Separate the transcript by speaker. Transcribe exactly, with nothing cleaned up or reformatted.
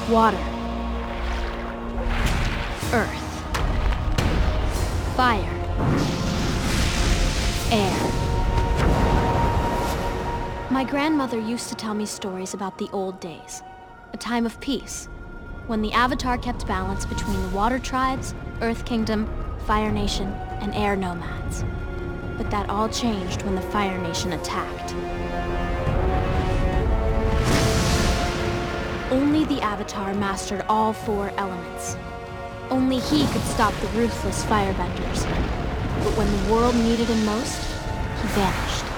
Speaker 1: Water. Earth. Fire. Air. My grandmother used to tell me stories about the old days, a time of peace, when the Avatar kept balance between the Water Tribes, Earth Kingdom, Fire Nation, and Air Nomads. But that all changed when the Fire Nation attacked. Only the Avatar mastered all four elements. Only he could stop the ruthless firebenders. But when the world needed him most, he vanished.